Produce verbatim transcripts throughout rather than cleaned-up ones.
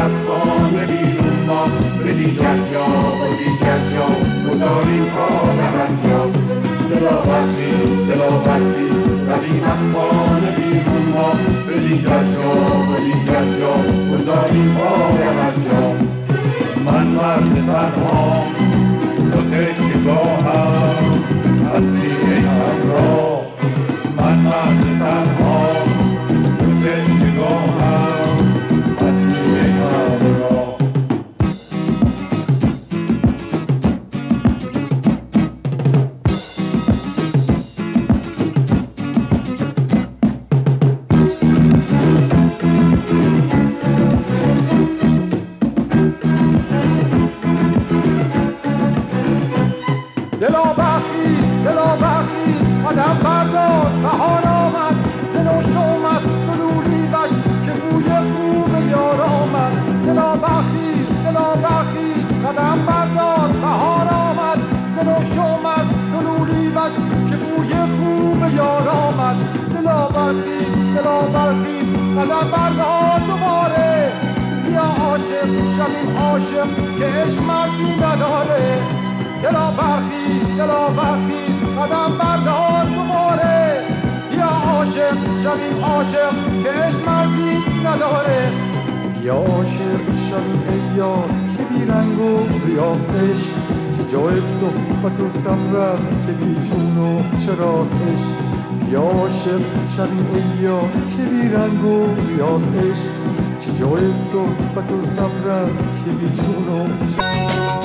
از خانه بیرون ما، به دیگر جا و دیگر جا گذاریم کار هر جا. دلا برخیز دلا برخیز رویم از خانه بیرون ما، به دیگر جا و دیگر جا گذاریم کار هر جا. من مرد تنها تو تکیه‌گاهم، هستی ای همراه. من مرد تنها تو تکیه‌گاهم، هستی ای همراه. دلا برخیز دلا برخیز قدم بردار، بهار آمد ز نوشم است و لولی وش که بوی خوب یار آمد. دلا برخیز دلا برخیز قدم بردار، بهار آمد ز نوشم است و لولی وش که بوی خوب یار آمد. دلا برخیز دلا برخیز قدم بردار دوباره، بیا عاشق شویم عاشق که عشق مرزی نداره. دلا برخیز دلا برخیز قدم بردار دوباره، بیا عاشق شویم عاشق که عشق مرزی نداره. بیا عاشق شویم ای یار که بی رنگ و ریاض عشق، چه جای صحبت و صبر است که بی چون و چراز عشق. بیا عاشق شویم ای یار که بی رنگ و ریاض عشق، چه جای صحبت و صبر است که بی چون و چراز.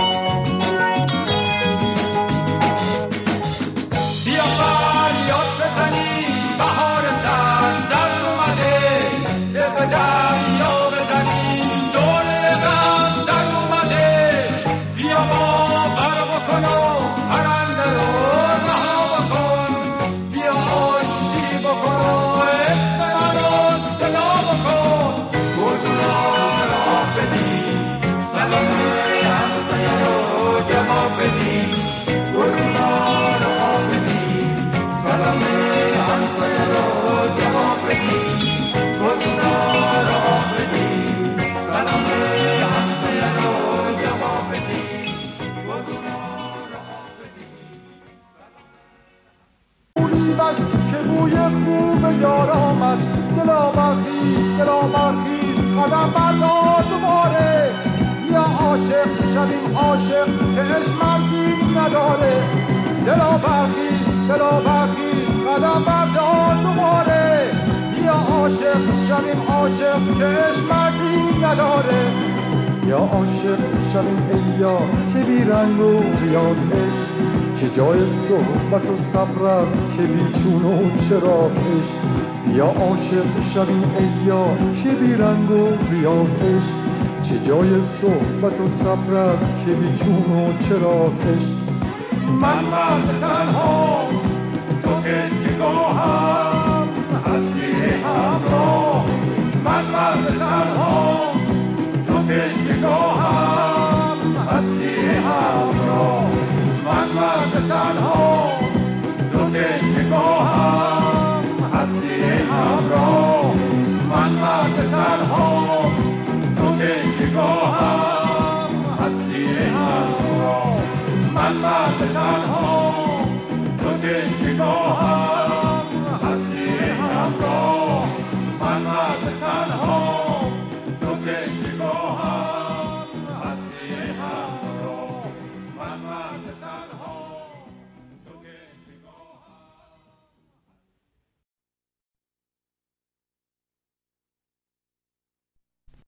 که بوی خوب یار آمد. دلا برخیز دلا برخیز قدم بردار دوباره، بیا عاشق شویم عاشق که عشق مرزی نداره. دلا برخیز دلا برخیز قدم بردار دوباره، بیا عاشق شویم عاشق که عشق مرزی نداره. یا عاشق شویم ای یار که بی رنگ و ریاض عشق، چه جای صحبت و صبر است که بی چون و چراز عشق. یا عاشق شویم ای یار که بی رنگ و ریاض عشق، چه جای صحبت و صبر است که بی چون و چراز عشق. من مرد تنها تو تکیه‌گاهم، هستی همراه. من مرد تنها تو تکیه‌گاهم، هستی همراه. من مرد تنها تو تکیه‌گاهم، هستی همراه. من مرد تنها